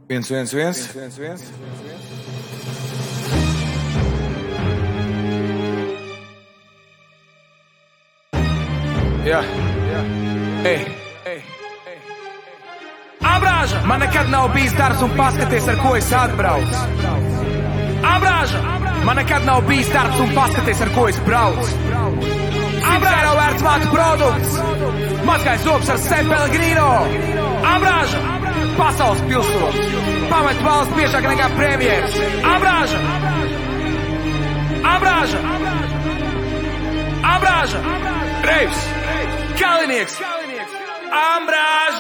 1-1-1. Jā. Abrāža! Man nekad nav bijis darbs un paskaties, ar ko es atbraucu. Abrāža! Man nekad nav bijis darbs un paskaties, ar ko es braucu. Abrāža! Vērts mātu produkts. Mazgājas zops ar San Pellegrino. Abrāža! Pasaules pilsonis. Pamet valsts biežāk nekā premjeras. Abrāža! Abrāža! Abrāža! Reivs! Kalinieks! Abrāža!